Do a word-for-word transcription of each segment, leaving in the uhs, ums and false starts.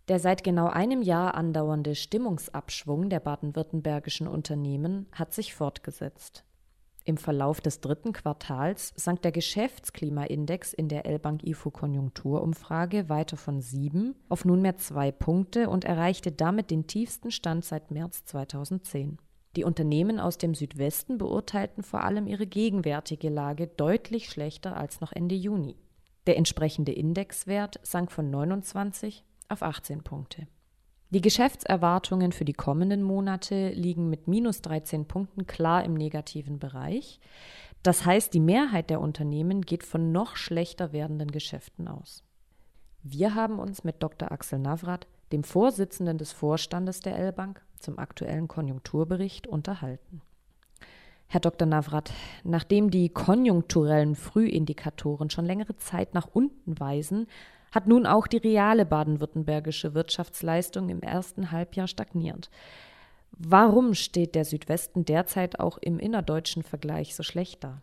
Der seit genau einem Jahr andauernde Stimmungsabschwung der baden-württembergischen Unternehmen hat sich fortgesetzt. Im Verlauf des dritten Quartals sank der Geschäftsklimaindex in der L-Bank I F O-Konjunkturumfrage weiter von sieben auf nunmehr zwei Punkte und erreichte damit den tiefsten Stand seit März zweitausendzehn. Die Unternehmen aus dem Südwesten beurteilten vor allem ihre gegenwärtige Lage deutlich schlechter als noch Ende Juni. Der entsprechende Indexwert sank von neunundzwanzig auf achtzehn Punkte. Die Geschäftserwartungen für die kommenden Monate liegen mit minus dreizehn Punkten klar im negativen Bereich. Das heißt, die Mehrheit der Unternehmen geht von noch schlechter werdenden Geschäften aus. Wir haben uns mit Doktor Axel Navrat, dem Vorsitzenden des Vorstandes der L-Bank, zum aktuellen Konjunkturbericht unterhalten. Herr Doktor Navrat, nachdem die konjunkturellen Frühindikatoren schon längere Zeit nach unten weisen, hat nun auch die reale baden-württembergische Wirtschaftsleistung im ersten Halbjahr stagniert. Warum steht der Südwesten derzeit auch im innerdeutschen Vergleich so schlecht da?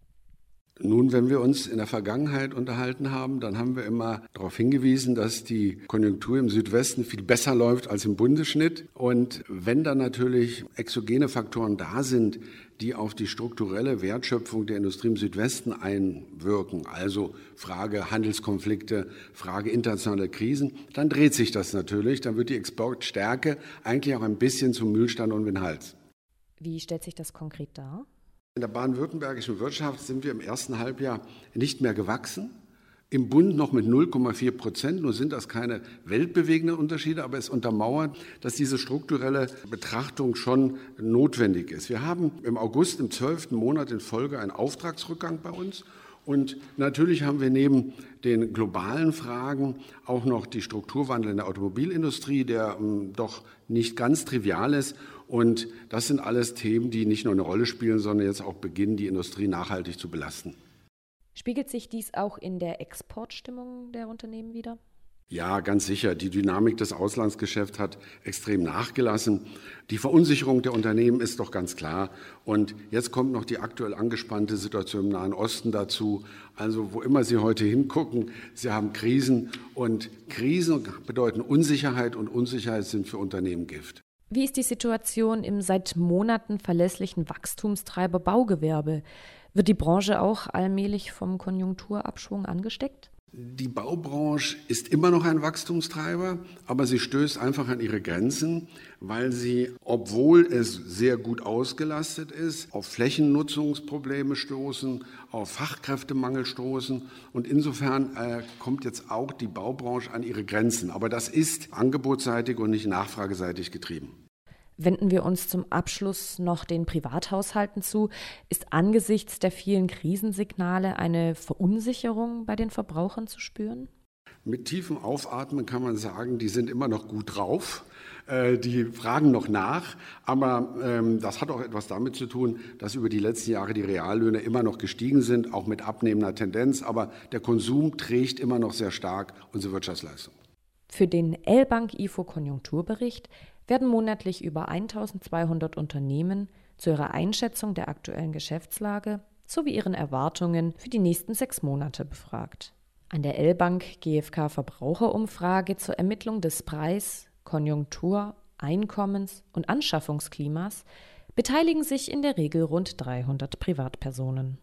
Nun, wenn wir uns in der Vergangenheit unterhalten haben, dann haben wir immer darauf hingewiesen, dass die Konjunktur im Südwesten viel besser läuft als im Bundesschnitt. Und wenn dann natürlich exogene Faktoren da sind, die auf die strukturelle Wertschöpfung der Industrie im Südwesten einwirken, also Frage Handelskonflikte, Frage internationale Krisen, dann dreht sich das natürlich. Dann wird die Exportstärke eigentlich auch ein bisschen zum Mühlstand und den Hals. Wie stellt sich das konkret dar? In der baden-württembergischen Wirtschaft sind wir im ersten Halbjahr nicht mehr gewachsen. Im Bund noch mit null Komma vier Prozent. Nur sind das keine weltbewegenden Unterschiede, aber es untermauert, dass diese strukturelle Betrachtung schon notwendig ist. Wir haben im August, im zwölften Monat in Folge, einen Auftragsrückgang bei uns. Und natürlich haben wir neben den globalen Fragen auch noch die Strukturwandel in der Automobilindustrie, der ähm, doch nicht ganz trivial ist. Und das sind alles Themen, die nicht nur eine Rolle spielen, sondern jetzt auch beginnen, die Industrie nachhaltig zu belasten. Spiegelt sich dies auch in der Exportstimmung der Unternehmen wider? Ja, ganz sicher. Die Dynamik des Auslandsgeschäfts hat extrem nachgelassen. Die Verunsicherung der Unternehmen ist doch ganz klar. Und jetzt kommt noch die aktuell angespannte Situation im Nahen Osten dazu. Also wo immer Sie heute hingucken, Sie haben Krisen. Und Krisen bedeuten Unsicherheit und Unsicherheit sind für Unternehmen Gift. Wie ist die Situation im seit Monaten verlässlichen Wachstumstreiber Baugewerbe? Wird die Branche auch allmählich vom Konjunkturabschwung angesteckt? Die Baubranche ist immer noch ein Wachstumstreiber, aber sie stößt einfach an ihre Grenzen, weil sie, obwohl es sehr gut ausgelastet ist, auf Flächennutzungsprobleme stoßen, auf Fachkräftemangel stoßen. Und insofern äh, kommt jetzt auch die Baubranche an ihre Grenzen. Aber das ist angebotsseitig und nicht nachfrageseitig getrieben. Wenden wir uns zum Abschluss noch den Privathaushalten zu. Ist angesichts der vielen Krisensignale eine Verunsicherung bei den Verbrauchern zu spüren? Mit tiefem Aufatmen kann man sagen, die sind immer noch gut drauf. Äh, die fragen noch nach. Aber ähm, das hat auch etwas damit zu tun, dass über die letzten Jahre die Reallöhne immer noch gestiegen sind, auch mit abnehmender Tendenz. Aber der Konsum trägt immer noch sehr stark unsere Wirtschaftsleistung. Für den L-Bank I F O-Konjunkturbericht werden monatlich über eintausendzweihundert Unternehmen zu ihrer Einschätzung der aktuellen Geschäftslage sowie ihren Erwartungen für die nächsten sechs Monate befragt. An der L-Bank G f K Verbraucherumfrage zur Ermittlung des Preis-, Konjunktur-, Einkommens- und Anschaffungsklimas beteiligen sich in der Regel rund dreihundert Privatpersonen.